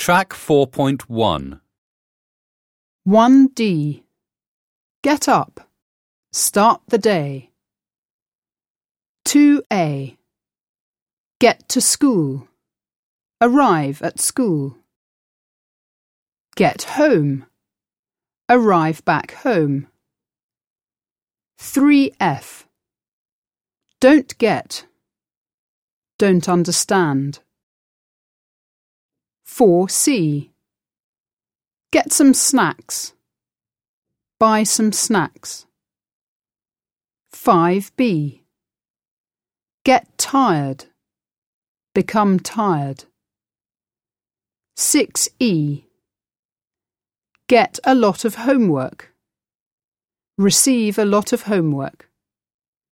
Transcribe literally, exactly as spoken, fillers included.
Track four point one. one D. Get up. Start the day. two A. Get to school. Arrive at school. Get home. Arrive back home. three F. Don't get. Don't understand. four C. Get some snacks. Buy some snacks. five B. Get tired. Become tired. six E. Get a lot of homework. Receive a lot of homework.